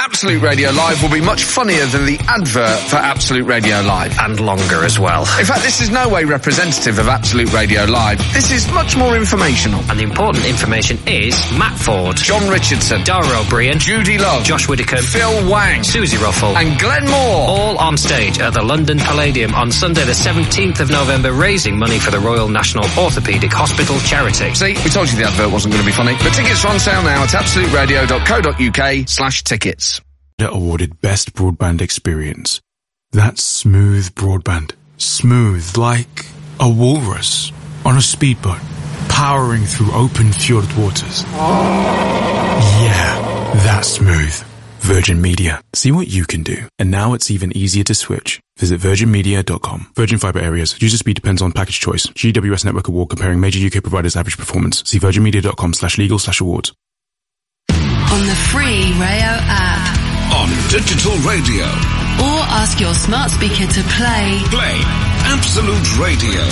Absolute Radio Live will be much funnier than the advert for Absolute Radio Live. And longer as well. In fact, this is no way representative of Absolute Radio Live. This is much more informational. And the important information is Matt Ford, John Richardson, Dara O'Brien, Judy Love, Josh Widdicombe, Phil Wang, Susie Ruffle, and Glenn Moore. All on stage at the London Palladium on Sunday the 17th of November, raising money for the Royal National Orthopaedic Hospital charity. See, we told you the advert wasn't going to be funny. But tickets are on sale now at absoluteradio.co.uk/tickets. Awarded Best Broadband Experience. That's smooth broadband. Smooth like a walrus on a speedboat, powering through open fjord waters. Yeah, that's smooth. Virgin Media. See what you can do. And now it's even easier to switch. Visit virginmedia.com. Virgin Fibre Areas. User speed depends on package choice. GWS Network Award comparing major UK providers' average performance. See virginmedia.com/legal/awards. On the free Rayo app. On digital radio. Or ask your smart speaker to play Absolute Radio.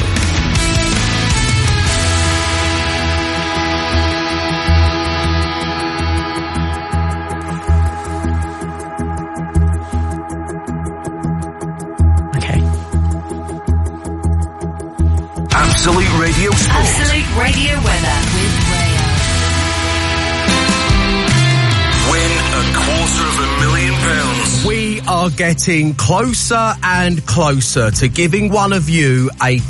Absolute Radio Sport. Absolute Radio weather with Rayo. Win £250,000. We are getting closer and closer to giving one of you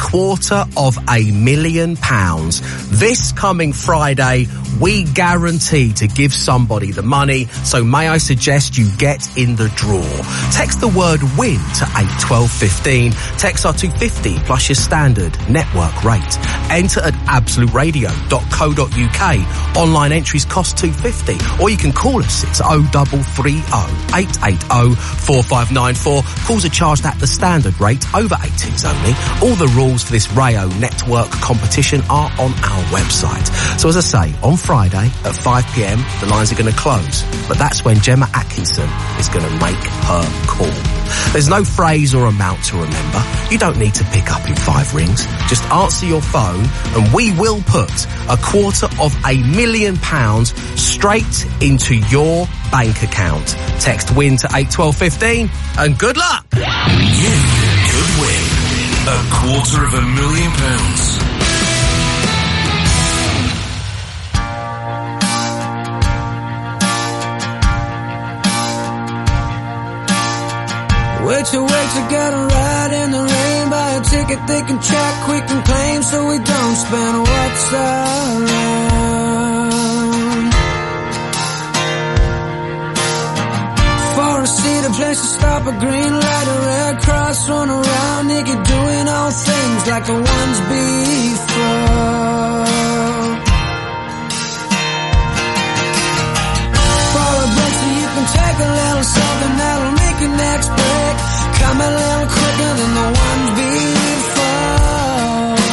£250,000. This coming Friday, we guarantee to give somebody the money, so may I suggest you get in the draw. Text the word WIN to 81215. Text our 250 plus your standard network rate. Enter at absoluteradio.co.uk. Online entries cost £250, or you can call us. It's 0330 880 4594. Calls are charged at the standard rate, over 18s only. All the rules for this Rayo network competition are on our website. So as I say, on Friday at 5 p.m, the lines are going to close. But that's when Gemma Atkinson is going to make her call. There's no phrase or amount to remember. You don't need to pick up in 5 rings. Just answer your phone and we will put £250,000 straight into your bank account. Text WIN to 81215 and good luck! You could win £250,000. Way to get a ride in the rain. Buy a ticket they can track quick and claim, so we don't spend what's around. For a seat, a place to stop, a green light, a red cross, run around naked, doing all things like the ones before. For a break so you can take a little something that'll make your next break come a little quicker than the ones before.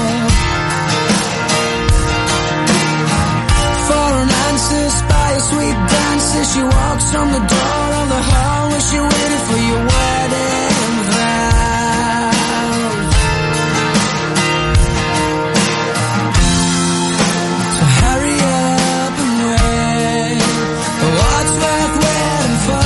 For an answer, by a sweet dancer, she walks from the door of the hall where she waited for your wedding vows. So hurry up and wait for what's worth waiting for.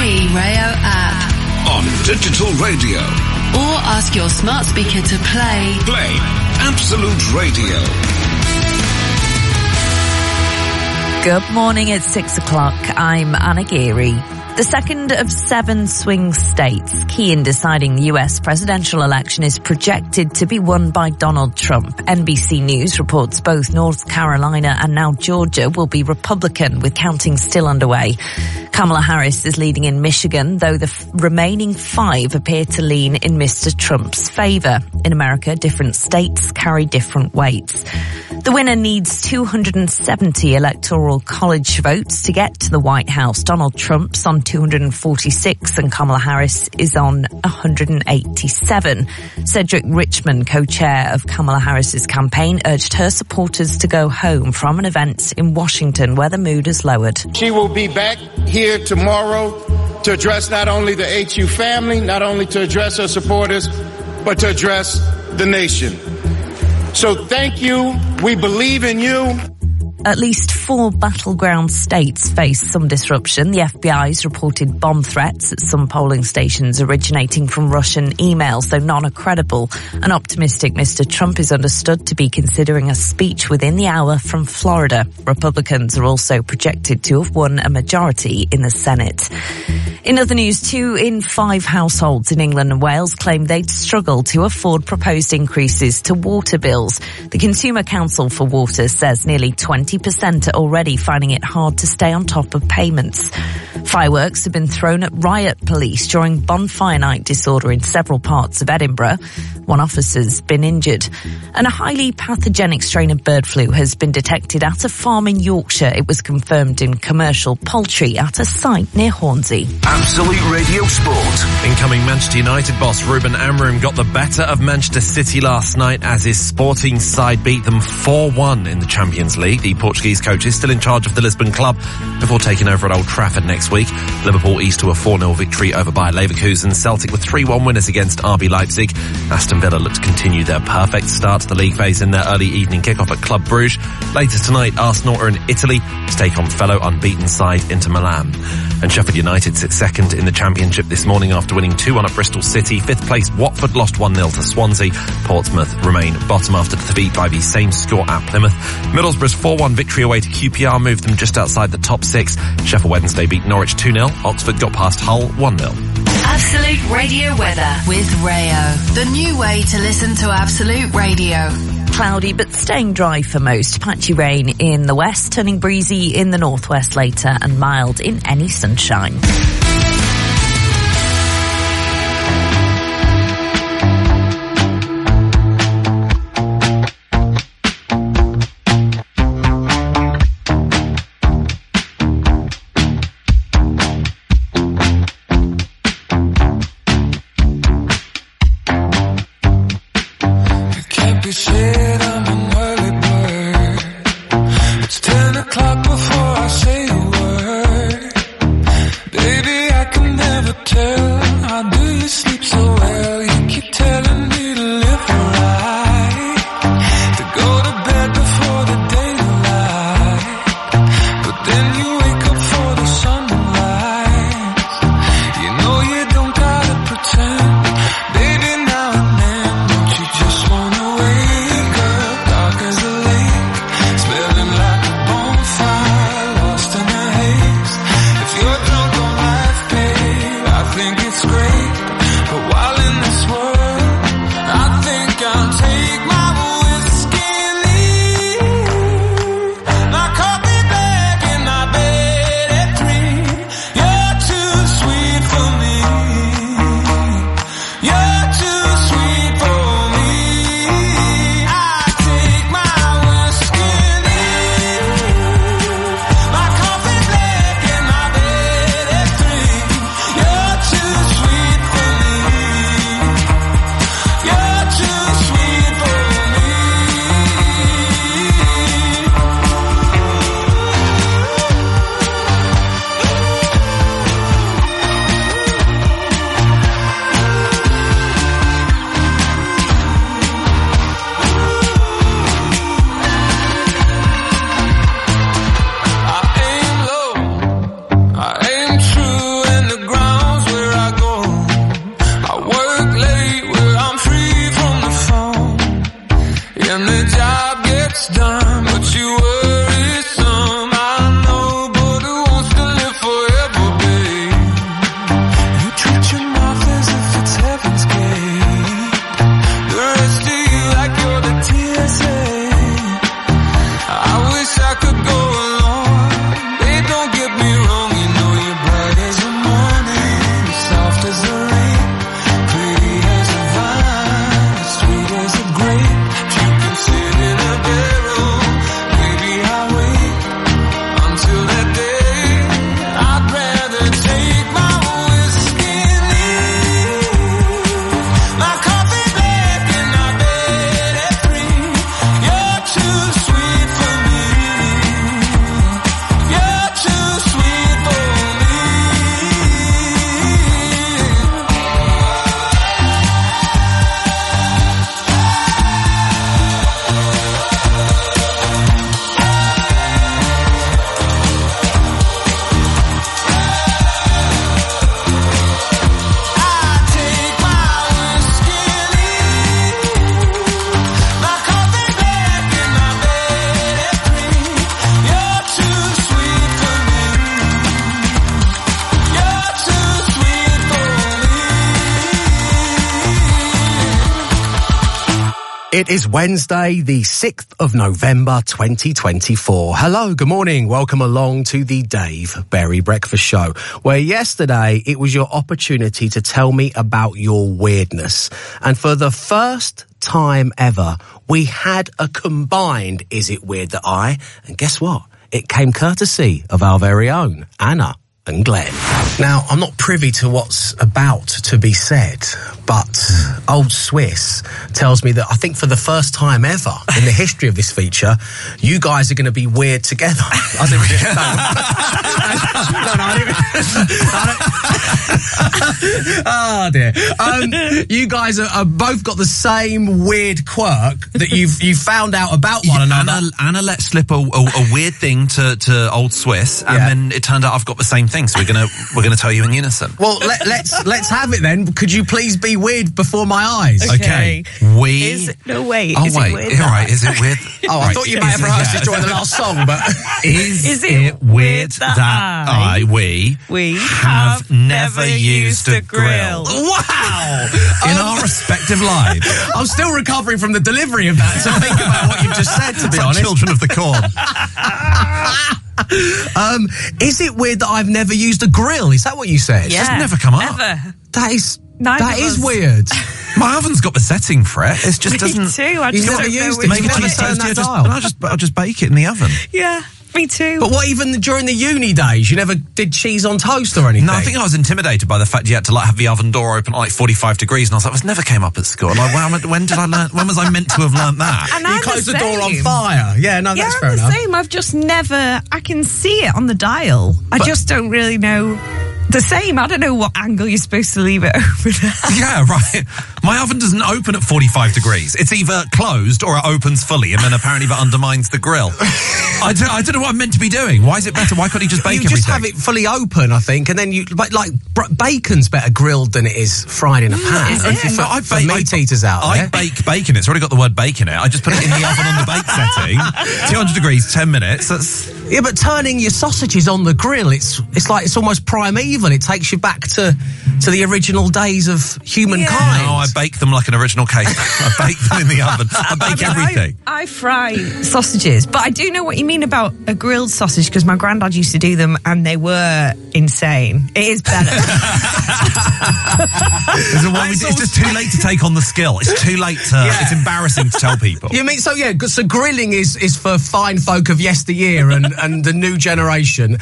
free Rayo app. On digital radio. Or ask your smart speaker to play. Play Absolute Radio. Good morning, it's 6 o'clock. I'm Anna Geary. The second of 7 swing states, key in deciding the US presidential election, is projected to be won by Donald Trump. NBC News reports both North Carolina and now Georgia will be Republican, with counting still underway. Kamala Harris is leading in Michigan, though the remaining 5 appear to lean in Mr. Trump's favor. In America, different states carry different weights. The winner needs 270 electoral college votes to get to the White House. Donald Trump's on 246 and Kamala Harris is on 187. Cedric Richmond, co-chair of Kamala Harris's campaign, urged her supporters to go home from an event in Washington where the mood has lowered. She will be back here tomorrow to address not only the HU family, not only to address her supporters, but to address the nation. So thank you. We believe in you. At least 4 battleground states face some disruption. The FBI's reported bomb threats at some polling stations originating from Russian emails, though none are credible. An optimistic Mr. Trump is understood to be considering a speech within the hour from Florida. Republicans are also projected to have won a majority in the Senate. In other news, 2 in 5 households in England and Wales claim they'd struggle to afford proposed increases to water bills. The Consumer Council for Water says nearly 20% are already finding it hard to stay on top of payments. Fireworks have been thrown at riot police during bonfire night disorder in several parts of Edinburgh. 1 officer's been injured. And a highly pathogenic strain of bird flu has been detected at a farm in Yorkshire. It was confirmed in commercial poultry at a site near Hornsey. Absolute Radio Sport. Incoming Manchester United boss Ruben Amorim got the better of Manchester City last night as his Sporting side beat them 4-1 in the Champions League. The Portuguese coach is still in charge of the Lisbon club before taking over at Old Trafford next week. Liverpool eased to a 4-0 victory over Bayer Leverkusen. Celtic with 3-1 winners against RB Leipzig. Aston Villa look to continue their perfect start to the league phase in their early evening kickoff at Club Brugge. Later tonight, Arsenal are in Italy to take on fellow unbeaten side Inter Milan. And Sheffield United sit second in the Championship this morning after winning 2-1 at Bristol City. 5th place Watford lost 1-0 to Swansea. Portsmouth remain bottom after defeat by the same score at Plymouth. Middlesbrough's 4-1 victory away to QPR moved them just outside the top 6. Sheffield Wednesday beat Norwich 2-0. Oxford got past Hull 1-0. Absolute Radio weather with Rayo. The new way to listen to Absolute Radio. Cloudy but staying dry for most. Patchy rain in the west, turning breezy in the northwest later, and mild in any sunshine. But while in this It is Wednesday, the 6th of November, 2024. Hello, good morning. Welcome along to the Dave Berry Breakfast Show, where yesterday it was your opportunity to tell me about your weirdness. And for the first time ever, we had a combined Is It Weird That I? And guess what? It came courtesy of our very own Anna and Glenn. Now, I'm not privy to what's about to be said, but Old Swiss tells me that I think for the first time ever in the history of this feature, you guys are going to be weird together. I didn't Oh dear. You guys are both got the same weird quirk that you've found out about one another. Anna let slip a weird thing to Old Swiss, and then it turned out I've got the same thing. So we're gonna tell you in unison. Well, let's have it then. Could you please be weird before my eyes? Okay. Is it weird? Is it weird? Oh, I thought you might have rehearsed it during the last song, but is it weird that we have never used a grill? Wow! In our respective lives. I'm still recovering from the delivery of that, so think about what you've just said, to be honest. Children of the Corn. Is it weird that I've never used a grill? Is that what you said? Yeah. It's never come up. Ever. That is weird. My oven's got the setting for it. It just doesn't. Me too. I just never don't know used which it. Maybe You've never cheese turned toast, that dial. I'll just bake it in the oven. Yeah, me too. But what, even during the uni days, you never did cheese on toast or anything? No, I think I was intimidated by the fact you had to have the oven door open at 45 degrees, and I was like, this never came up at school. Like, when did I learn? When was I meant to have learned that? And you closed the door on fire. Yeah, no, that's fair I'm enough. the same. I've just never. I can see it on the dial. I just don't really know. The same. I don't know what angle you're supposed to leave it open at. Yeah, right. My oven doesn't open at 45 degrees. It's either closed or it opens fully, and then apparently that undermines the grill. I don't know what I'm meant to be doing. Why is it better? Why can't you just bake everything? You just have it fully open, I think, and then bacon's better grilled than it is fried in a pan. For meat eaters out there. I bake bacon. It's already got the word bake in it. I just put it in the oven on the bake setting. 200 degrees, 10 minutes. Yeah, but turning your sausages on the grill, it's almost primeval. It takes you back to the original days of humankind. No, I bake them like an original cake. I bake them in the oven. I bake everything. I fry sausages, but I do know what you mean about a grilled sausage, because my granddad used to do them and they were insane. It is better. It's just too late to take on the skill. It's too late to. Yeah. It's embarrassing to tell people. You mean so grilling is for fine folk of yesteryear and the new generation.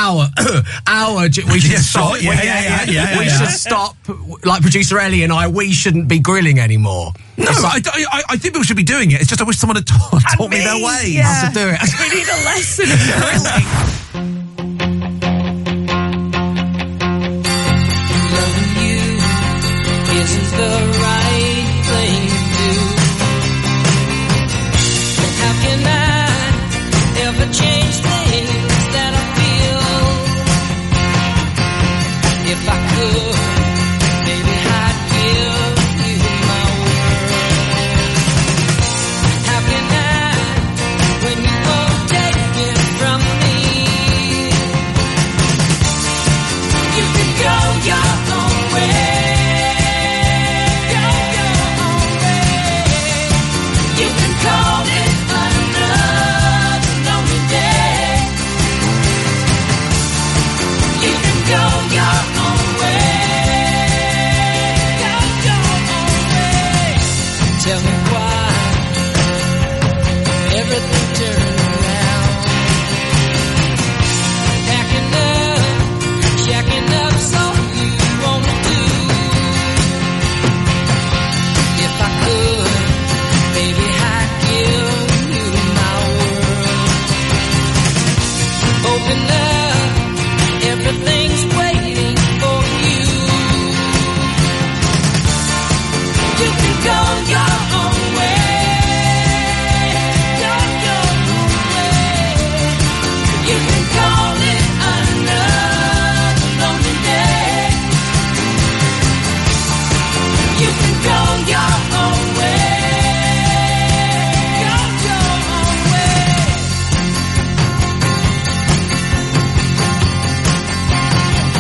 We should stop. We should stop. Like producer Ellie and we shouldn't be grilling anymore. No, I think people should be doing it. It's just I wish someone had taught me their way. Yeah. How to do it. We need a lesson in grilling. Loving you isn't the right thing to do. How can I ever change things that I feel? If I could, maybe I'd give you my word. How can I, when you won't take it from me? You can go your own way. Go your own way. You can call it another lonely day. You can go your own way. Go your own way. Tell me why everything turned around. Shacking up's all you wanna do. If I could, baby, I'd give you my world. Open up, everything's waiting for you. You can go your own way. Go your own way. You can call it another lonely day. You can go your own way. Go your own way.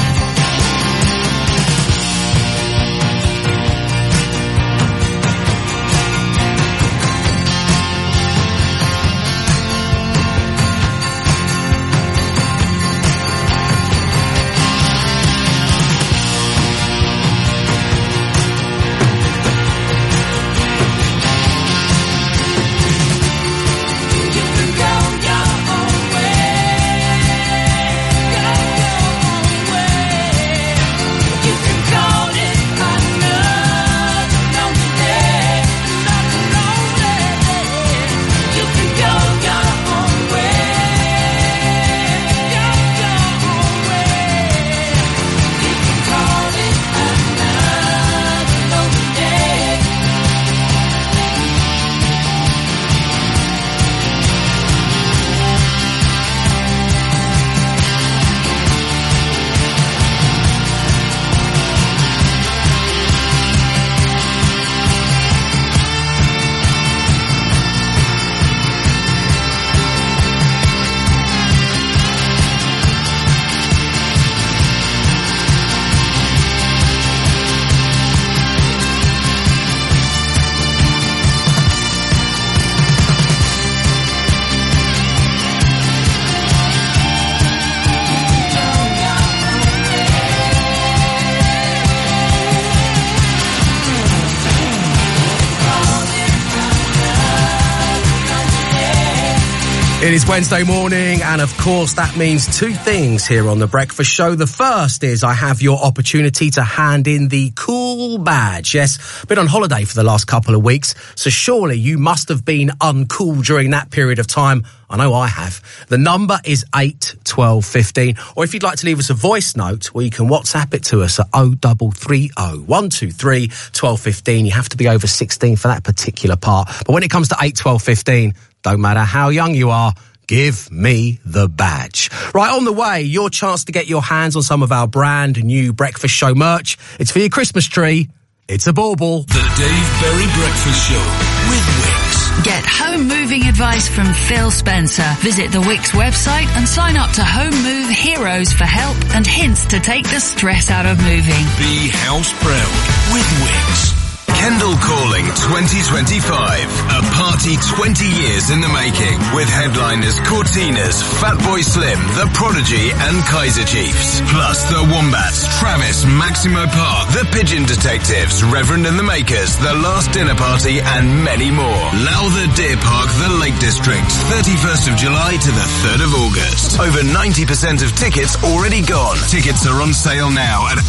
It is Wednesday morning, and of course that means two things here on The Breakfast Show. The first is I have your opportunity to hand in the cool badge. Yes, been on holiday for the last couple of weeks, so surely you must have been uncool during that period of time. I know I have. The number is 8 12 15, or if you'd like to leave us a voice note, well, you can WhatsApp it to us at 0330 123 12 15. You have to be over 16 for that particular part. But when it comes to 8 12 15, don't matter how young you are, give me the badge. Right, on the way, your chance to get your hands on some of our brand new Breakfast Show merch. It's for your Christmas tree. It's a bauble. The Dave Berry Breakfast Show with Wix. Get home moving advice from Phil Spencer. Visit the Wix website and sign up to Home Move Heroes for help and hints to take the stress out of moving. Be house proud with Wix. Kendall Calling 2025. A party 20 years in the making with headliners Cortinas, Fatboy Slim, The Prodigy and Kaiser Chiefs. Plus The Wombats, Travis, Maximo Park, The Pigeon Detectives, Reverend and the Makers, The Last Dinner Party and many more. Lowther Deer Park, The Lake District, 31st of July to the 3rd of August. Over 90% of tickets already gone. Tickets are on sale now at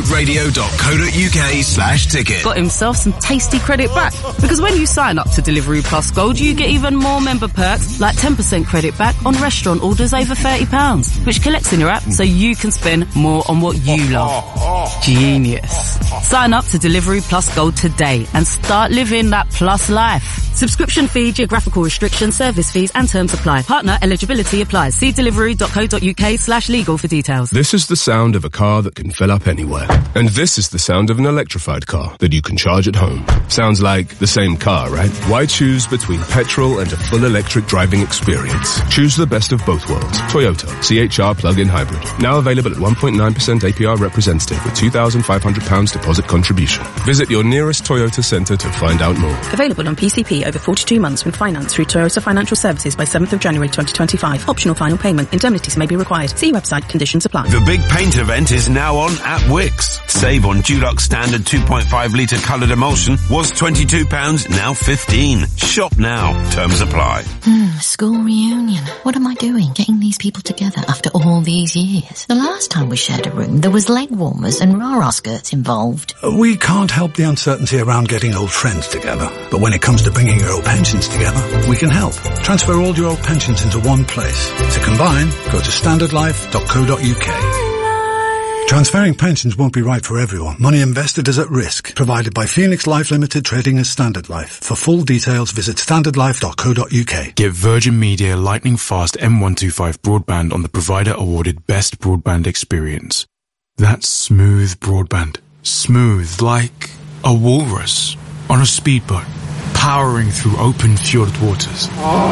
absoluteradio.co.uk/ticket. Got himself some tasty credit back, because when you sign up to Delivery Plus Gold you get even more member perks like 10% credit back on restaurant orders over £30, which collects in your app so you can spend more on what you love. Genius. Sign up to Delivery Plus Gold today and start living that plus life. Subscription fee, geographical restrictions, service fees and terms apply. Partner eligibility applies. See delivery.co.uk/legal for details. This is the sound of a car that can fill up anywhere. And this is the sound of an electrified car that you can charge at home. Sounds like the same car, right? Why choose between petrol and a full electric driving experience? Choose the best of both worlds. Toyota CHR plug-in hybrid. Now available at 1.9% APR representative with £2,500 deposit contribution. Visit your nearest Toyota centre to find out more. Available on PCP over 42 months with finance through Toyota Financial Services by 7th of January 2025. Optional final payment. Indemnities may be required. See website. Conditions apply. The big paint event is now on at Wix. Save on Dulux Standard 2.5 litre coloured emulsion was £22, now £15. Shop now. Terms apply. School reunion. What am I doing getting these people together after all these years? The last time we shared a room, there was leg warmers and rah-rah skirts involved. We can't help the uncertainty around getting old friends together. But when it comes to bringing your old pensions together, we can help. Transfer all your old pensions into one place. To combine, go to standardlife.co.uk. Transferring pensions won't be right for everyone. Money invested is at risk. Provided by Phoenix Life Limited, trading as Standard Life. For full details, visit standardlife.co.uk. Get Virgin Media lightning fast M125 broadband on the provider awarded Best Broadband Experience. That's smooth broadband. Smooth like a walrus on a speedboat, powering through open fjord waters.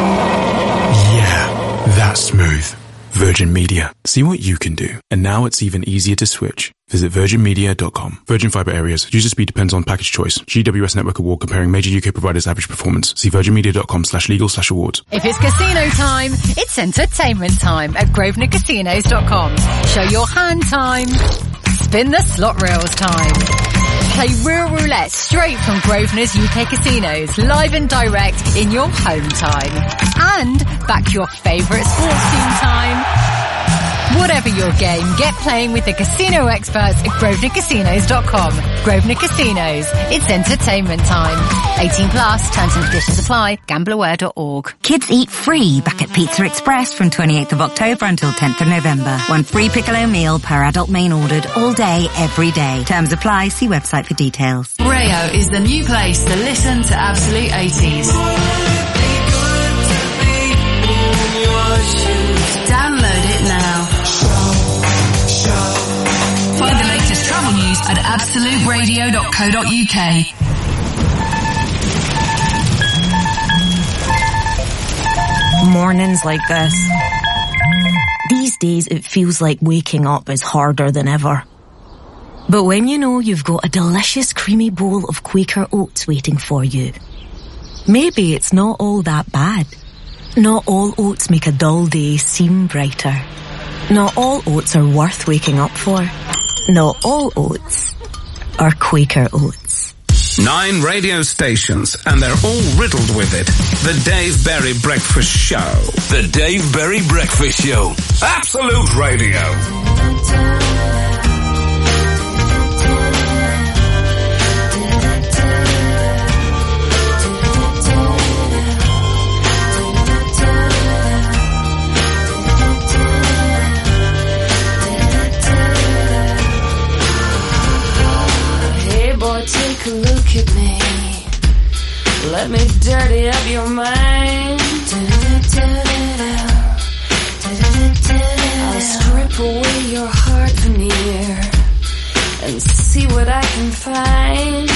Yeah, that's smooth. Virgin Media. See what you can do. And now it's even easier to switch. Visit virginmedia.com. Virgin Fibre areas. User speed depends on package choice. GWS Network Award comparing major UK providers' average performance. See virginmedia.com/legal/awards. If it's casino time, it's entertainment time at grosvenorcasinos.com. Show your hand time. Spin the slot reels time. Play Real Roulette straight from Grosvenor's UK casinos, live and direct in your home time. And back your favourite sports team time. Whatever your game, get playing with the casino experts at grosvenorcasinos.com. Grosvenor Casinos. It's entertainment time. 18 plus. Terms and conditions apply. Gambleaware.org. Kids eat free back at Pizza Express from 28th of October until 10th of November. One free piccolo meal per adult main ordered all day, every day. Terms apply. See website for details. Rayo is the new place to listen to Absolute 80s. Download it now. Find the latest travel news at absoluteradio.co.uk. Mornings like this. These days it feels like waking up is harder than ever. But when you know you've got a delicious creamy bowl of Quaker oats waiting for you, maybe it's not all that bad. Not all oats make a dull day seem brighter. Not all oats are worth waking up for. Not all oats are Quaker oats. 9 radio stations, and they're all riddled with it. The Dave Berry Breakfast Show. The Dave Berry Breakfast Show. Absolute Radio. Take a look at me. Let me dirty up your mind. I'll strip away your heart veneer and see what I can find.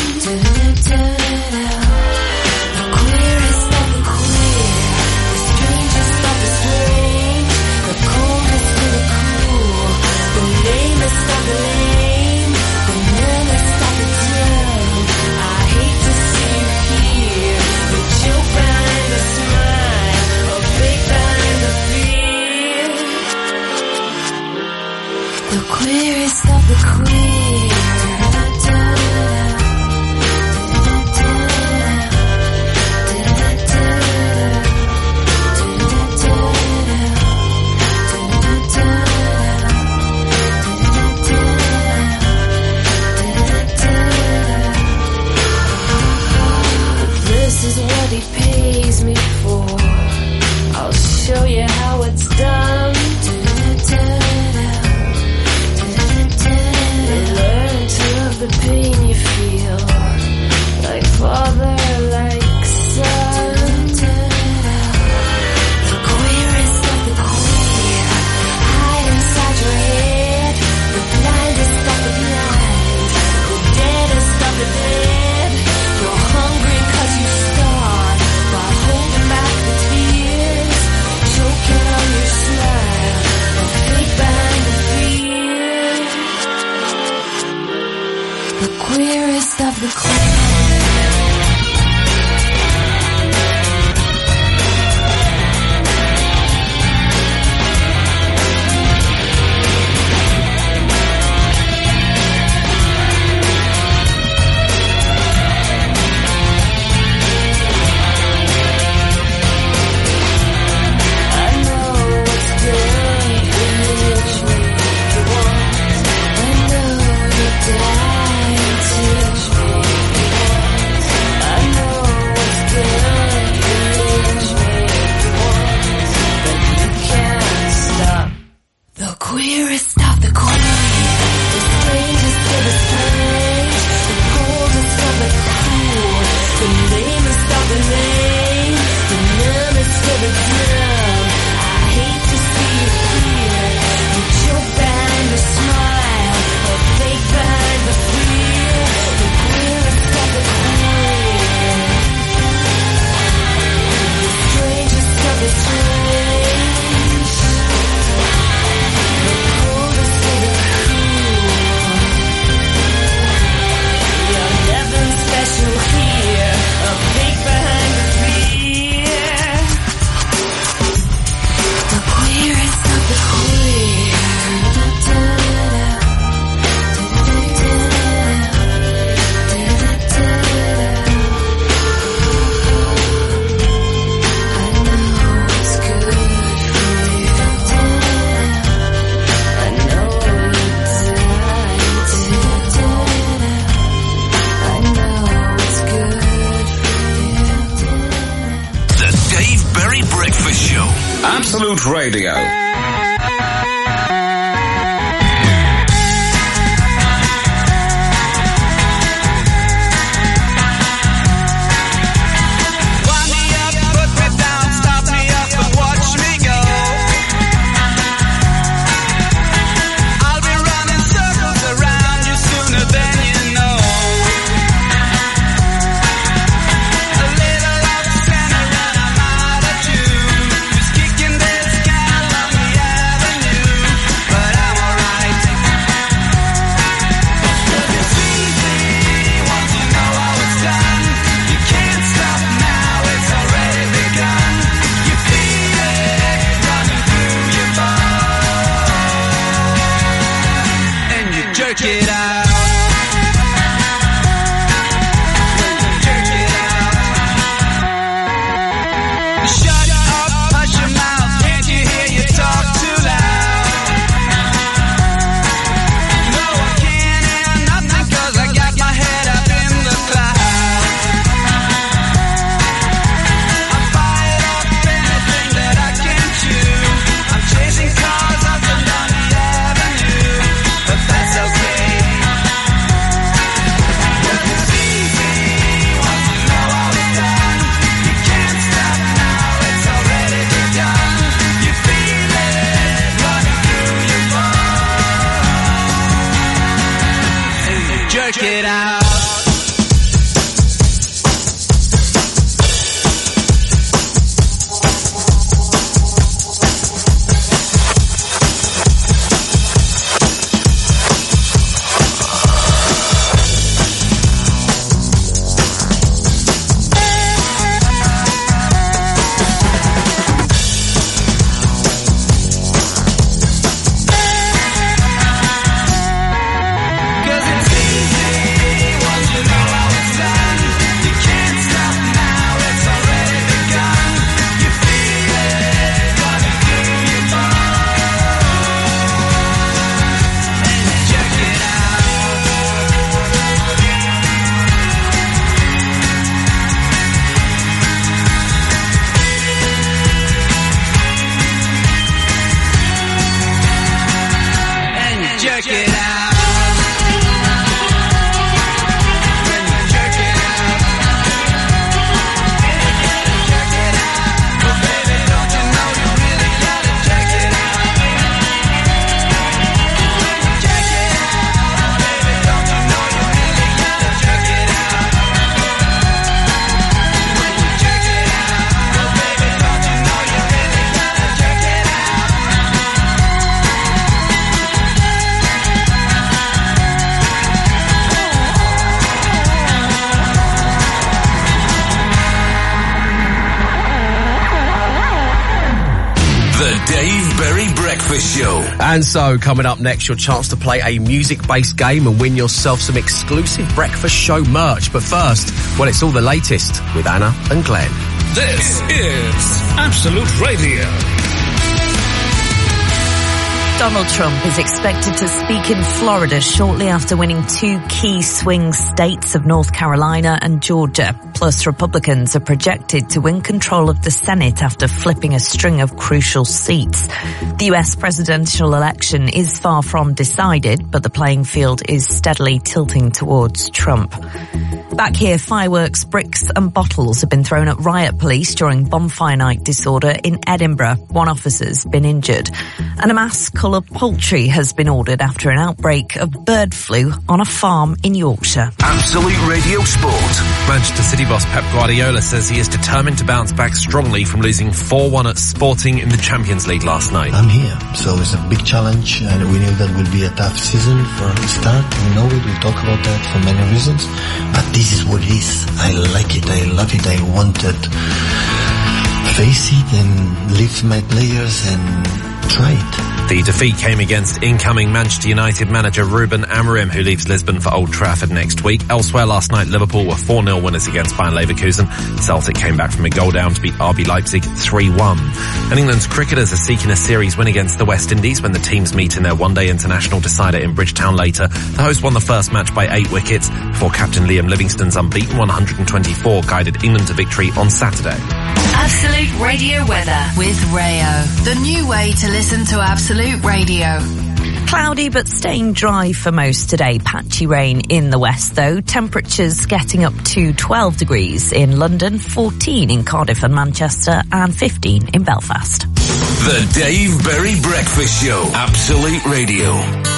The queerest of the queer, the strangest of the strange, the coldest of the cool, the lamest of the lame, the numbest of the dumb. I hate to see you here, the joke behind the smile, or fake behind the fear. The queerest of the queer. This is what he pays me for. I'll show you how it's done. Learn to love the pain you feel, like father, like son. The queerest of the queer, hide inside your head. The blindest of the blind, the deadest of the dead. You're hungry 'cause you starve while holding back the tears, choking on your smile, the fake behind the fear. The queerest of the queer. The queerest of the queer, the strangest of the strange, the coldest of the cool, the lamest of the lame, the numbest of the dumb. I hate to see you here, the joke behind the smile, or fake behind the fear. The queerest of the queer, the strangest of the strange. Special here, a fake behind the fear. The queerest of the queer. I know it's good for you. I know you're dying to. I know. The Dave Berry Breakfast Show. Absolute Radio. It out. it out. And so, coming up next, your chance to play a music-based game and win yourself some exclusive Breakfast Show merch. But first, well, it's all the latest with Anna and Glenn. This is Absolute Radio. Donald Trump is expected to speak in Florida shortly after winning two key swing states of North Carolina and Georgia. Plus, Republicans are projected to win control of the Senate after flipping a string of crucial seats. The US presidential election is far from decided, but the playing field is steadily tilting towards Trump. Back here, fireworks, bricks and bottles have been thrown at riot police during bonfire night disorder in Edinburgh. One officer's been injured. And a mass cull of poultry has been ordered after an outbreak of bird flu on a farm in Yorkshire. Absolute Radio Sport. Manchester City boss Pep Guardiola says he is determined to bounce back strongly from losing 4-1 at Sporting in the Champions League last night. I'm here, so it's a big challenge, and we knew that will be a tough season from the start. We know it, we talk about that for many reasons, but this is what it is. I like it, I love it, I want to face it and lift my players and try it. The defeat came against incoming Manchester United manager Ruben Amorim, who leaves Lisbon for Old Trafford next week. Elsewhere last night, Liverpool were 4-0 winners against Bayern Leverkusen. Celtic came back from a goal down to beat RB Leipzig 3-1. And England's cricketers are seeking a series win against the West Indies when the teams meet in their one-day international decider in Bridgetown later. The host won the first match by 8 wickets before captain Liam Livingstone's unbeaten 124 guided England to victory on Saturday. Absolute Radio weather with Rayo, the new way to listen to Absolute Radio. Cloudy but staying dry for most today. Patchy rain in the west though. Temperatures getting up to 12 degrees in London, 14 in Cardiff and Manchester, and 15 in Belfast. The Dave Berry Breakfast Show. Absolute Radio.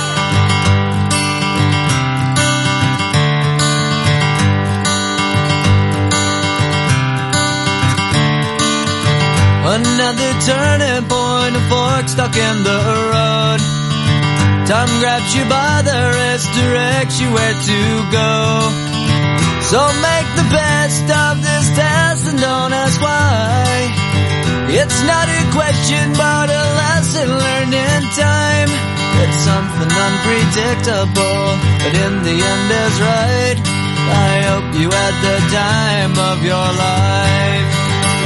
Another turning point, a fork stuck in the road. Time grabs you by the wrist, directs you where to go. So make the best of this test and don't ask why. It's not a question but a lesson learned in time. It's something unpredictable, but in the end is right. I hope you had the time of your life.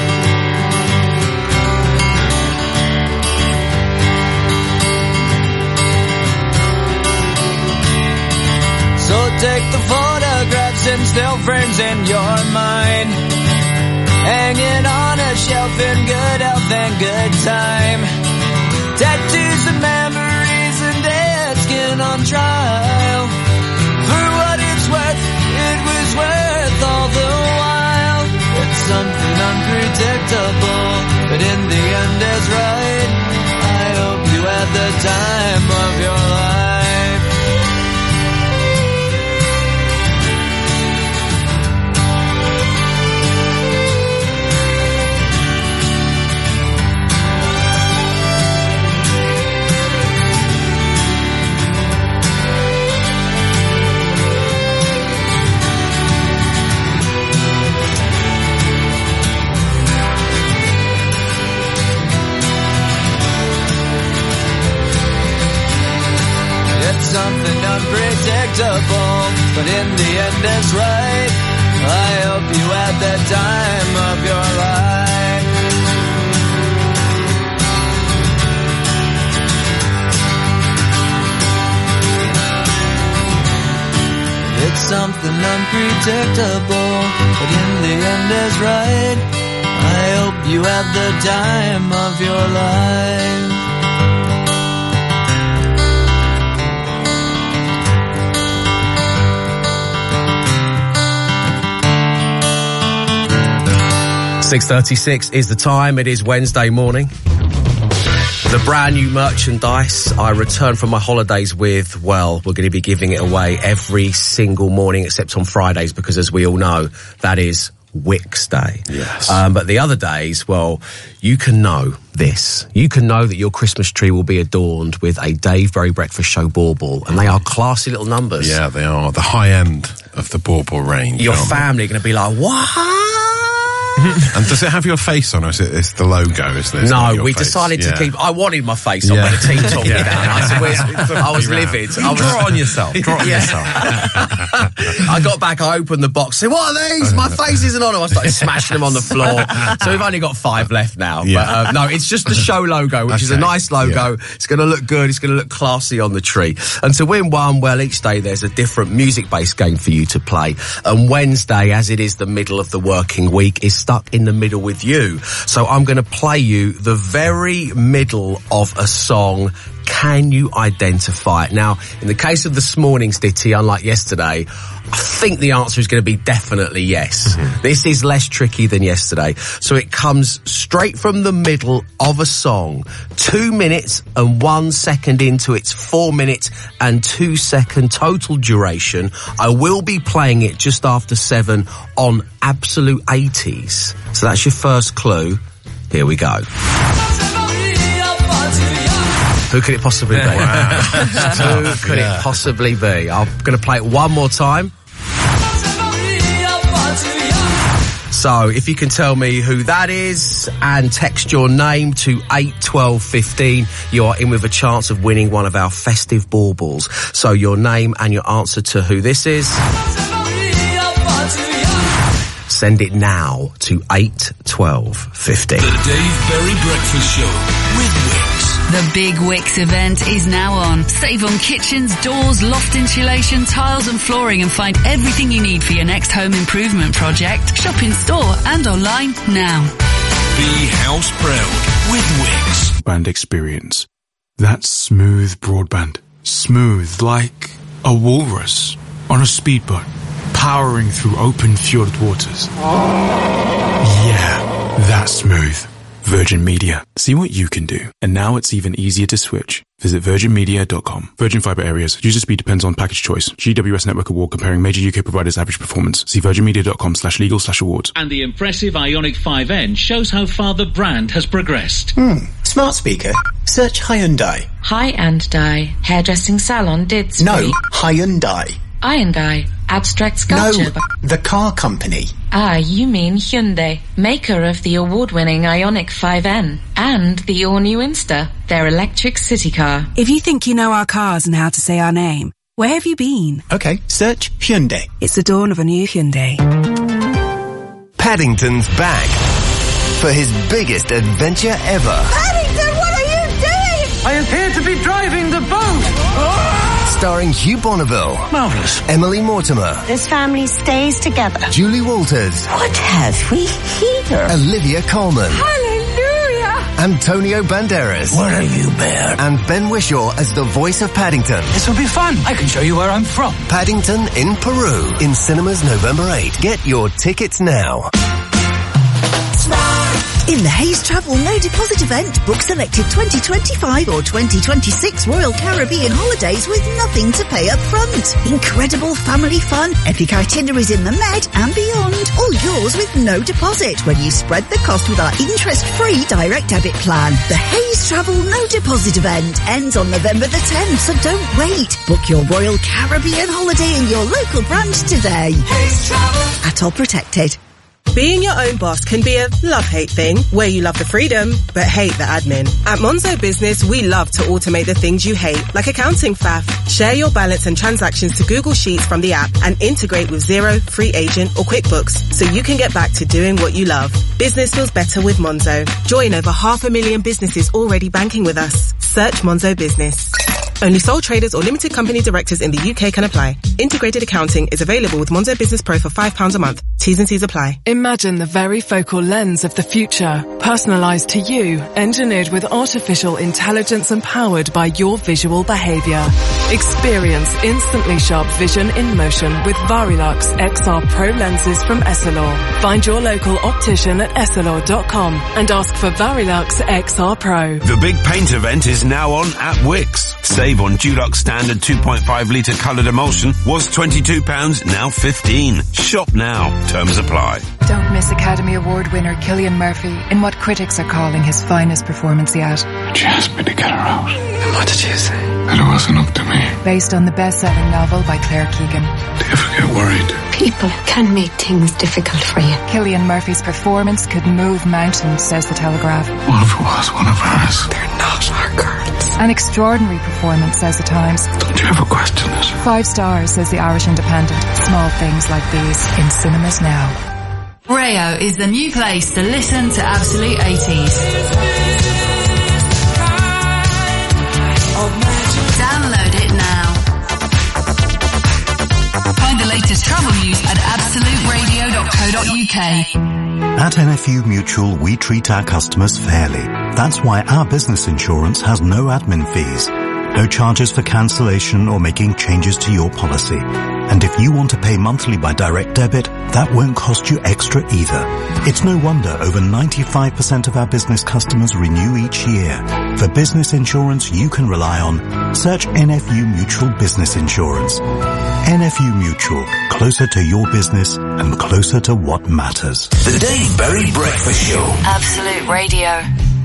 So take the photographs and still frames in your mind, hanging on a shelf in good health and good time. Tattoos and memories and dead skin on trial. For what it's worth, it was worth all the while. It's something unpredictable, but in the end is right. I hope you had the time of your life. something unpredictable, but in the end it's right. I hope you had the time of your life. It's something unpredictable, but in the end is right. I hope you had the time of your life. .36 is the time. It is Wednesday morning. The brand new merchandise I return from my holidays with, well, we're going to be giving it away every single morning except on Fridays because, as we all know, that is Wicks Day. Yes. But the other days, well, you can know this. You can know that your Christmas tree will be adorned with a Dave Berry Breakfast Show bauble, and they are classy little numbers. Yeah, they are. The high end of the bauble range. Your family are going to be like, what? And does it have your face on, or is it it's the logo? Isn't it? No, we decided to keep. I wanted my face on, but the team told me that. I was livid. Draw on yourself. Draw on yourself. I got back, I opened the box, said, "What are these? My face isn't on them." I started smashing them on the floor. So we've only got 5 left now. Yeah. But no, it's just the show logo, which is a nice logo. Yeah. It's going to look good. It's going to look classy on the tree. And to win one, well, each day there's a different music-based game for you to play. And Wednesday, as it is the middle of the working week, is stuck in the middle with you. So I'm going to play you the very middle of a song. Can you identify it? Now, in the case of this morning's ditty, unlike yesterday, I think the answer is going to be definitely yes. Mm-hmm. This is less tricky than yesterday. So it comes straight from the middle of a song. 2 minutes and 1 second into its 4 minutes and 2 second total duration. I will be playing it just after 7 on Absolute 80s. So that's your first clue. Here we go. Who could it possibly be? Wow. Who could it possibly be? I'm going to play it one more time. So, if you can tell me who that is and text your name to 81215, you are in with a chance of winning one of our festive baubles. So, your name and your answer to who this is. Send it now to 81215. The Dave Berry Breakfast Show with Wicks. The big Wicks event is now on. Save on kitchens, doors, loft insulation, tiles and flooring, and find everything you need for your next home improvement project. Shop in store and online now. Be house proud with Wicks. Band experience. That's smooth broadband. Smooth like a walrus on a speedboat, powering through open fjord waters. Yeah, that's smooth. Virgin Media. See what you can do. And now it's even easier to switch. Visit virginmedia.com. Virgin Fibre Areas. User speed depends on package choice. GWS Network Award comparing major UK providers' average performance. See virginmedia.com/legal/awards. And the impressive Ioniq 5N shows how far the brand has progressed. Smart speaker. Search Hyundai. Hyundai. Hairdressing salon did. No, Hyundai. Hyundai. Abstract sculpture. No, the car company. Ah, you mean Hyundai, maker of the award-winning Ioniq 5N and the all-new Insta, their electric city car. If you think you know our cars and how to say our name, where have you been? Okay, search Hyundai. It's the dawn of a new Hyundai. Paddington's back for his biggest adventure ever. Paddington, what are you doing? I appear to be driving the boat. Starring Hugh Bonneville. Marvellous. Emily Mortimer. This family stays together. Julie Walters. What have we here? Olivia Colman. Hallelujah! Antonio Banderas. What are you, Bear? And Ben Whishaw as the voice of Paddington. This will be fun. I can show you where I'm from. Paddington in Peru. In cinemas November 8. Get your tickets now. In the Hayes Travel No Deposit event, book selected 2025 or 2026 Royal Caribbean holidays with nothing to pay up front. Incredible family fun, epic itineraries in the Med and beyond. All yours with no deposit when you spread the cost with our interest-free direct debit plan. The Hayes Travel No Deposit event ends on November the 10th, so don't wait. Book your Royal Caribbean holiday in your local branch today. Hayes Travel. Atoll protected. Being your own boss can be a love-hate thing, where you love the freedom, but hate the admin. At Monzo Business, we love to automate the things you hate, like accounting faff. Share your balance and transactions to Google Sheets from the app and integrate with Xero, Free Agent or QuickBooks, so you can get back to doing what you love. Business feels better with Monzo. Join over 500,000 businesses already banking with us. Search Monzo Business. Only sole traders or limited company directors in the UK can apply. Integrated accounting is available with Monzo Business Pro for £5 a month. T's and C's apply. Imagine the very focal lens of the future, personalized to you, engineered with artificial intelligence and powered by your visual behavior. Experience instantly sharp vision in motion with Varilux XR Pro lenses from Essilor. Find your local optician at essilor.com and ask for Varilux XR Pro. The big paint event is now on at Wickes. Save on Dulux standard 2.5 litre coloured emulsion was £22, now £15. Shop now. Terms apply. Don't miss Academy Award winner Cillian Murphy in what critics are calling his finest performance yet. She asked me to get her out. And what did you say? That it wasn't up to me. Based on the best-selling novel by Claire Keegan. Do you ever get worried? People can make things difficult for you. Cillian Murphy's performance could move mountains, says The Telegraph. What if it was one of ours? They're not our girls. An extraordinary performance, says The Times. Don't you ever question it? 5 stars, says the Irish Independent. Small things like these in cinemas now. Rayo is the new place to listen to Absolute 80s. Download it now. Find the latest travel news at absoluteradio.co.uk. At NFU Mutual, we treat our customers fairly. That's why our business insurance has no admin fees, no charges for cancellation or making changes to your policy. And if you want to pay monthly by direct debit, that won't cost you extra either. It's no wonder over 95% of our business customers renew each year. For business insurance you can rely on, search NFU Mutual Business Insurance. NFU Mutual, closer to your business and closer to what matters. The Dave Berry Breakfast Show. Absolute Radio.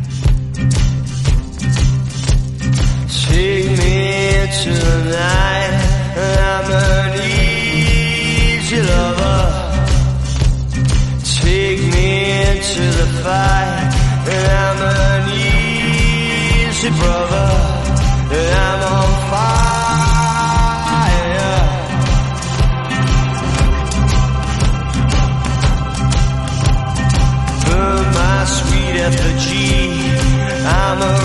Take me tonight, I'm an easy lover. Take me into the fight, and I'm an easy brother, and I'm on fire. Burn my sweet effigy, I'm a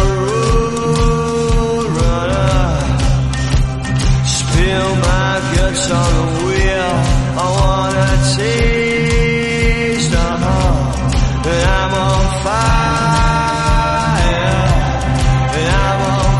spill my guts on the wheel. I wanna taste, and I'm on fire, and I'm on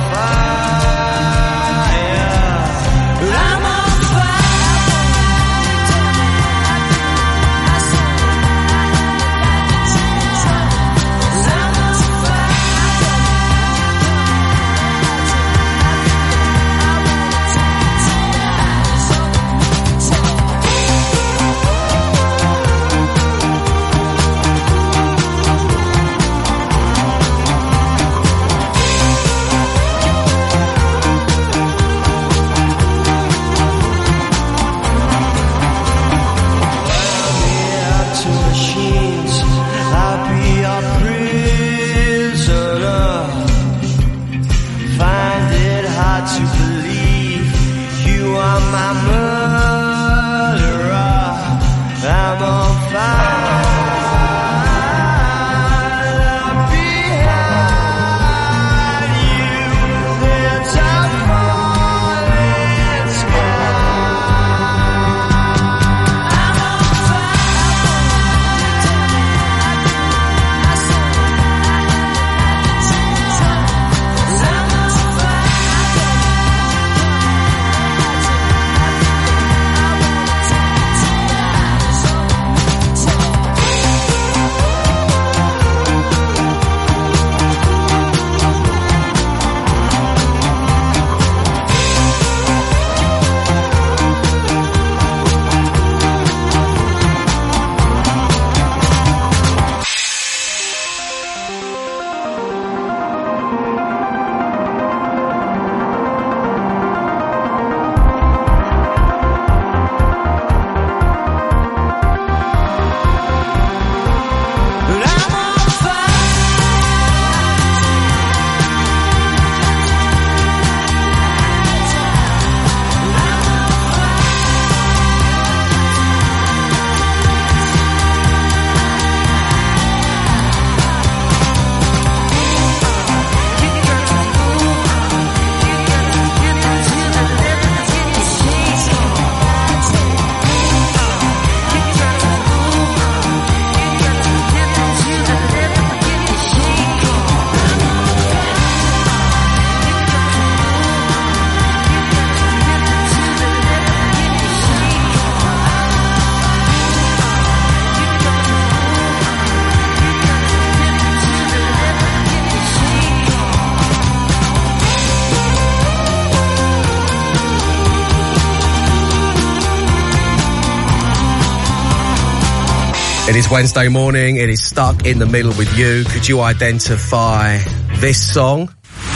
It is Wednesday morning. It is Stuck in the Middle with You. Could you identify this song?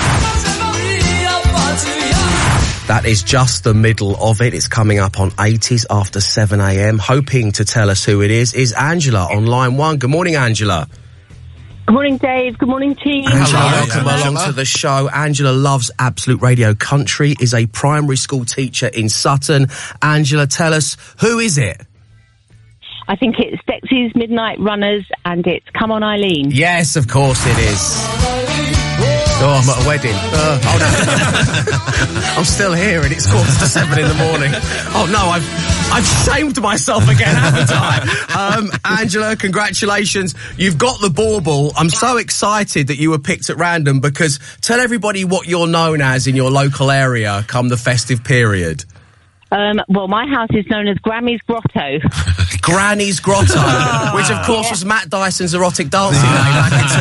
That is just the middle of it. It's coming up on 80s after 7 a.m. Hoping to tell us who it is Angela on line 1. Good morning, Angela. Good morning, Dave. Good morning, team. Angela, welcome along to the show. Angela loves Absolute Radio Country, is a primary school teacher in Sutton. Angela, tell us, who is it? I think it's Dexy's Midnight Runners, and it's Come On Eileen. Yes, of course it is. Oh, I'm at a wedding. Oh, no. I'm still here and it's 7:15 in the morning. Oh, no, I've shamed myself again, haven't I? Angela, congratulations. You've got the bauble. I'm so excited that you were picked at random because tell everybody what you're known as in your local area come the festive period. Well, my house is known as Grammy's Grotto. Granny's Grotto, which of course was Matt Dyson's erotic dancing day back in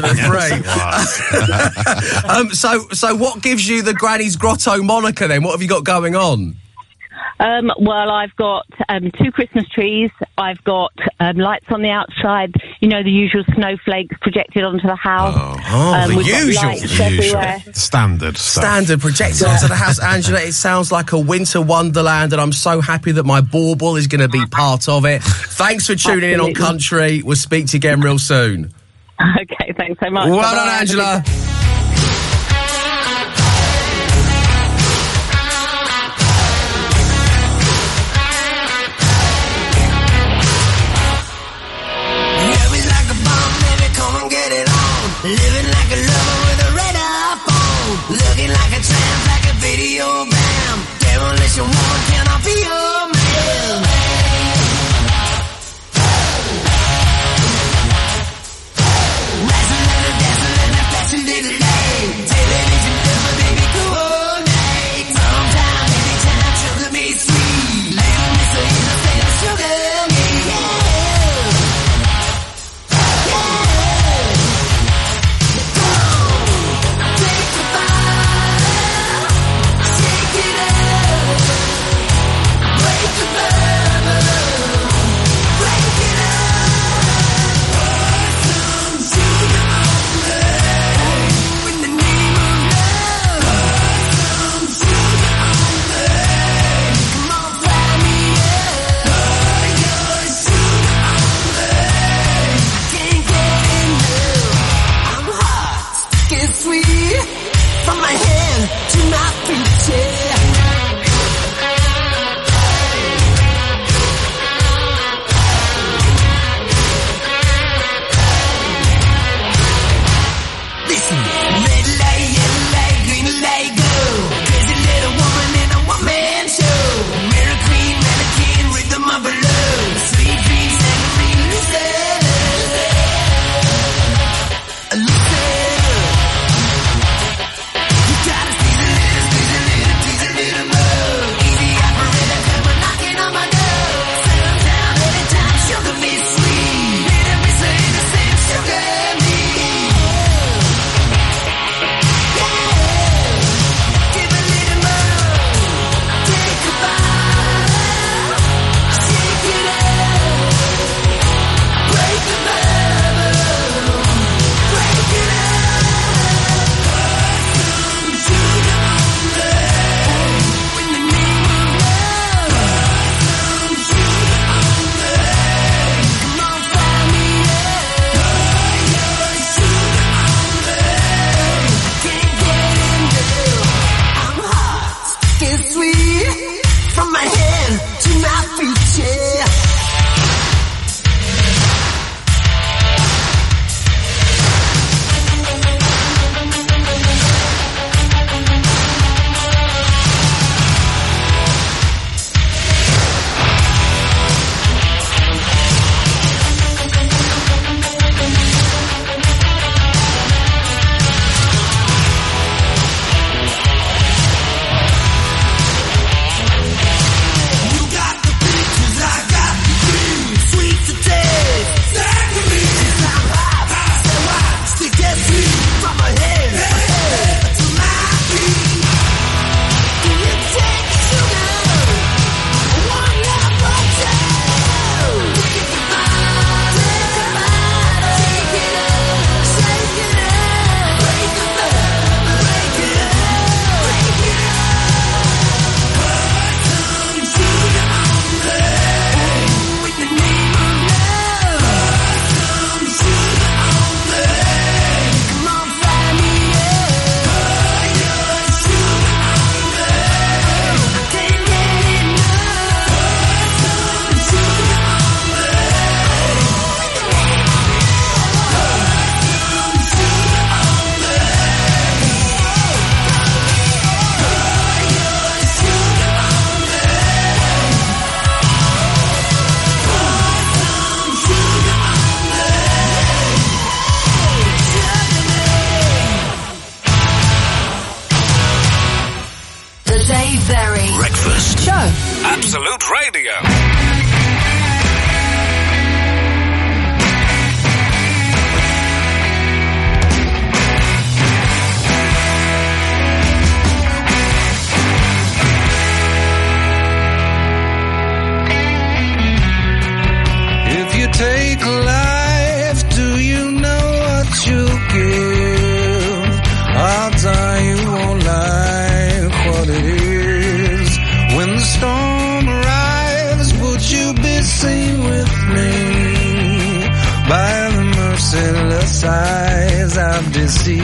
2003. So what gives you the Granny's Grotto moniker then? What have you got going on? Well, I've got 2 Christmas trees. I've got lights on the outside. You know, the usual snowflakes projected onto the house. The we've got usual. lights everywhere. Standard stuff. Standard projected onto the house. Angela, it sounds like a winter wonderland, and I'm so happy that my bauble is going to be part of it. Thanks for tuning in on Country. We'll speak to you again real soon. Okay, thanks so much. Well Bye-bye. done, Angela. Living like a lover with a radar phone. Looking like a tramp, like a video bam. Demolition woman, can I be your man? Rising and dancing and flashing, Dave Berry Breakfast Show. Absolute Radio. If you take life, do you know what you'll give? Odds are you won't like what it is. When the storm arrives, would you be seen with me? By the merciless eyes I've deceived.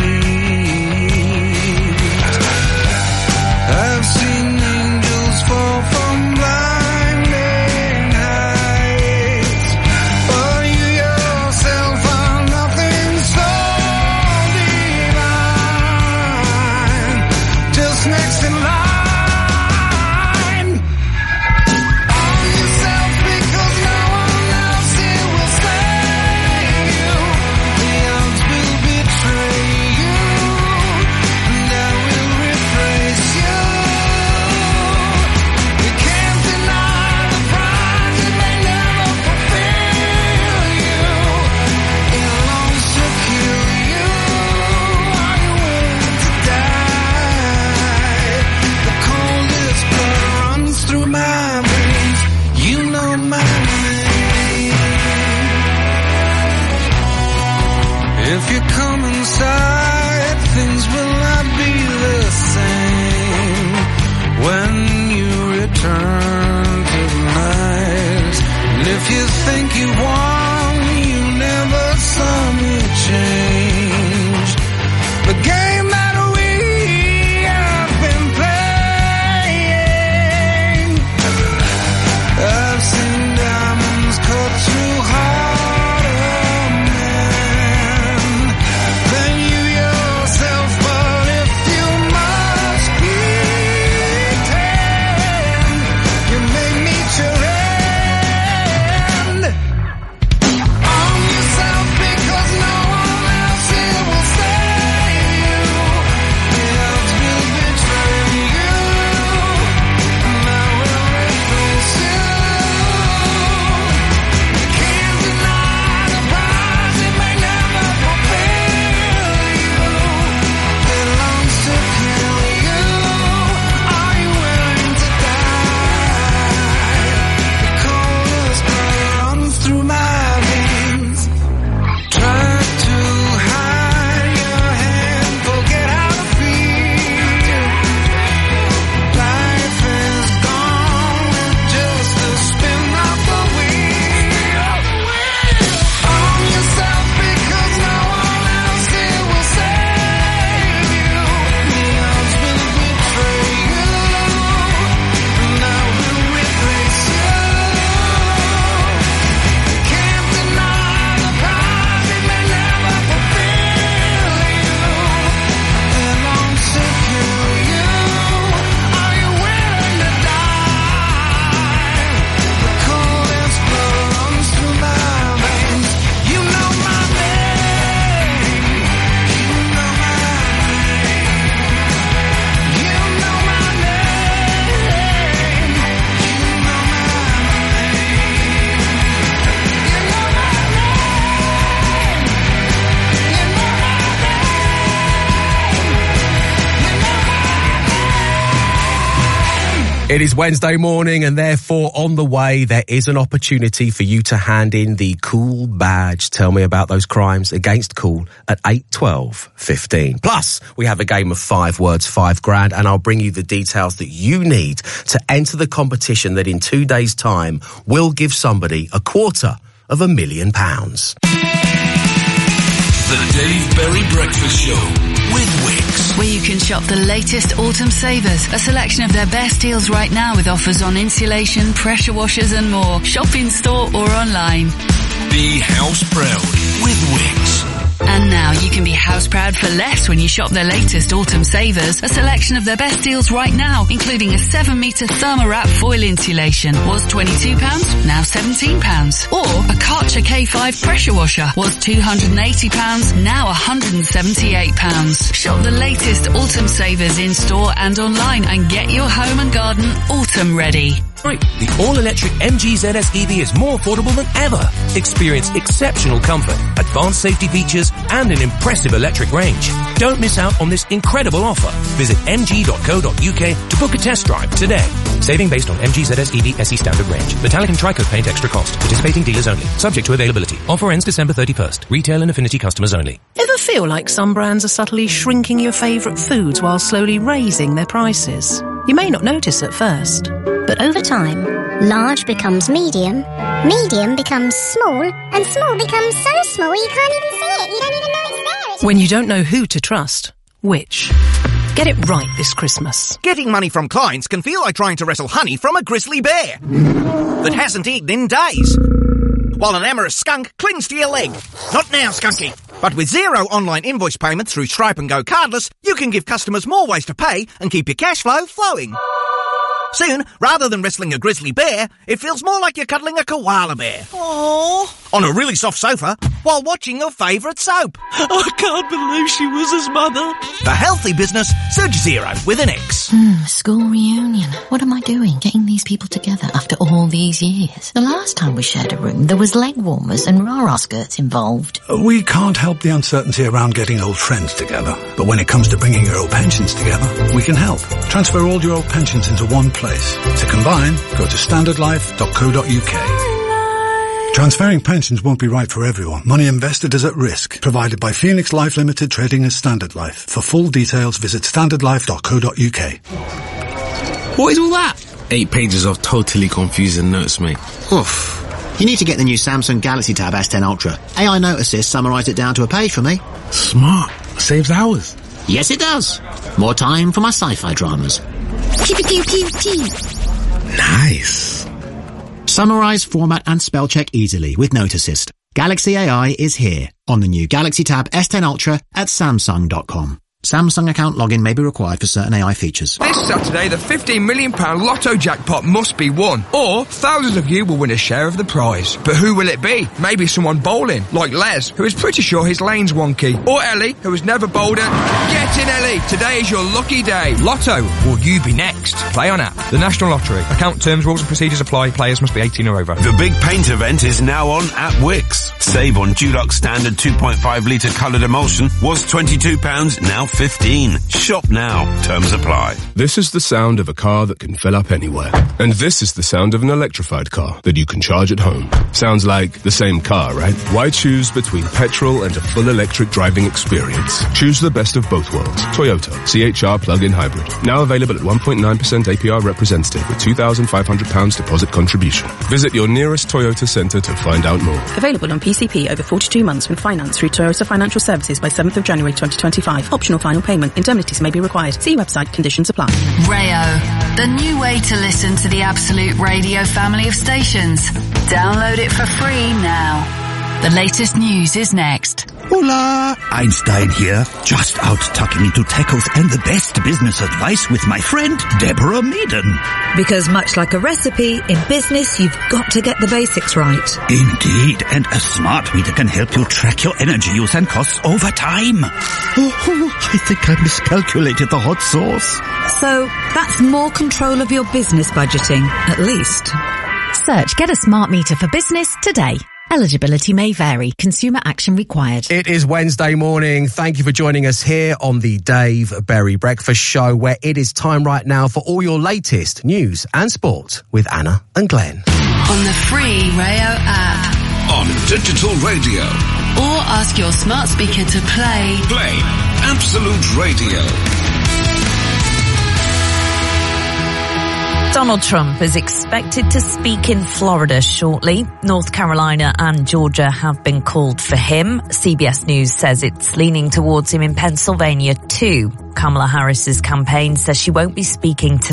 I've seen angels fall from blinding heights, but you yourself are nothing so divine. Just next in line. Arm yourself because no one else here will save you. The odds will betray you, and I will replace you. You can't deny the prize, it may never fulfill you. It longs to kill you. Are you willing to die? The coldest blood runs through my veins. You know my name. If you come inside, things will not be the same. When you return to the night, and if you think you won, you never saw me change. The game that we have been playing. I've seen diamonds cut too hard of men than you yourself. But if you must pretend, you may meet your end. Arm yourself because no one else here will save you. The odds will betray you, and I will replace you. You can't deny the prize, it may never fulfill you. It longs to kill you. Are you willing to die? The coldest blood runs through my veins. Try to hide your hand, forget how to feel. Life is gone with just a spin of the wheel. Arm yourself because no one else here will save you. The odds will betray you, and I will replace you. You can't deny the prize, it may never fulfill you. It longs to kill you. Are you willing to die? The coldest blood runs through my veins. You know my name. You know my name. You know my name. You know my It is Wednesday morning and therefore on the way there is an opportunity for you to hand in the Cool badge. Tell me about those crimes against Cool at 8, 12, 15. Plus, we have a game of 5 words, 5 grand, and I'll bring you the details that you need to enter the competition that in 2 days' time will give somebody £250,000. The Dave Berry Breakfast Show with Wix. Where you can shop the latest autumn savers. A selection of their best deals right now with offers on insulation, pressure washers and more. Shop in store or online. Be house proud with Wix. And now you can be house proud for less when you shop their latest autumn savers. A selection of their best deals right now, including a 7-metre Thermowrap foil insulation, was £22, now £17. Or a Karcher K5 pressure washer was £280, now £178. Shop the latest autumn savers in store and online and get your home and garden autumn ready. Right, the all-electric MG ZS EV is more affordable than ever. Experience exceptional comfort, advanced safety features, and an impressive electric range. Don't miss out on this incredible offer. Visit mg.co.uk to book a test drive today. Saving based on MG ZS EV SE standard range. Metallic and Tricoat paint extra cost. Participating dealers only. Subject to availability. Offer ends December 31st. Retail and Affinity customers only. Ever feel like some brands are subtly shrinking your favourite foods while slowly raising their prices? You may not notice at first, but over time, large becomes medium, medium becomes small, and small becomes so small you can't even see it. You don't even know it's there. when you don't know who to trust, which? Get it right this Christmas. Getting money from clients can feel like trying to wrestle honey from a grizzly bear that hasn't eaten in days, while an amorous skunk clings to your leg. Not now, Skunky. But with zero online invoice payments through Stripe and Go Cardless, you can give customers more ways to pay and keep your cash flow flowing. Soon, rather than wrestling a grizzly bear, it feels more like you're cuddling a koala bear. Aww. On a really soft sofa, while watching your favourite soap. I can't believe she was his mother. For healthy business, search Zero with an X. School reunion. What am I doing? Getting these people together after all these years. The last time we shared a room, there was leg warmers and rah-rah skirts involved. We can't help the uncertainty around getting old friends together. But when it comes to bringing your old pensions together, we can help. Transfer all your old pensions into one place. To combine, go to standardlife.co.uk. Transferring pensions won't be right for everyone. Money invested is at risk. Provided by Phoenix Life Limited, trading as Standard Life. For full details, visit standardlife.co.uk. What is all that? 8 pages of totally confusing notes, mate. Oof. You need to get the new Samsung Galaxy Tab S10 Ultra. AI Note Assist summarised it down to a page for me. Smart. Saves hours. Yes, it does. More time for my sci-fi dramas. Nice. Summarise, format and spell check easily with Note Assist. Galaxy AI is here on the new Galaxy Tab S10 Ultra at Samsung.com. Samsung account login may be required for certain AI features. This Saturday, the £15 million Lotto jackpot must be won, or thousands of you will win a share of the prize. But who will it be? Maybe someone bowling, like Les, who is pretty sure his lane's wonky, or Ellie, who has never bowled it. Get in, Ellie! Today is your lucky day. Lotto, will you be next? Play on app. The National Lottery. Account terms, rules and procedures apply. Players must be 18 or over. The big paint event is now on at Wickes. Save on Dulux standard 2.5 litre coloured emulsion was £22, now $15. Shop now. Terms apply. This is the sound of a car that can fill up anywhere. And this is the sound of an electrified car that you can charge at home. Sounds like the same car, right? Why choose between petrol and a full electric driving experience? Choose the best of both worlds. Toyota CHR plug-in hybrid. Now available at 1.9% APR representative with £2,500 deposit contribution. Visit your nearest Toyota centre to find out more. Available on PCP over 42 months with finance through Toyota Financial Services by 7th of January 2025. Optional final payment. Indemnities may be required. See website. Conditions apply. Rayo, the new way to listen to the Absolute Radio family of stations. Download it for free now. The latest news is next. Hola! Einstein here, just out tucking into tacos and the best business advice with my friend Deborah Meaden. Because much like a recipe, in business you've got to get the basics right. Indeed, and a smart meter can help you track your energy use and costs over time. Oh, I think I miscalculated the hot sauce. So, that's more control of your business budgeting, at least. Search Get a Smart Meter for Business today. Eligibility may vary. Consumer action required. It is Wednesday morning. Thank you for joining us here on the Dave Berry Breakfast Show, where it is time right now for all your latest news and sport with Anna and Glenn. On the free Rayo app. On digital radio. Or ask your smart speaker to play. Play Absolute Radio. Donald Trump is expected to speak in Florida shortly. North Carolina and Georgia have been called for him. CBS News says it's leaning towards him in Pennsylvania too. Kamala Harris's campaign says she won't be speaking today.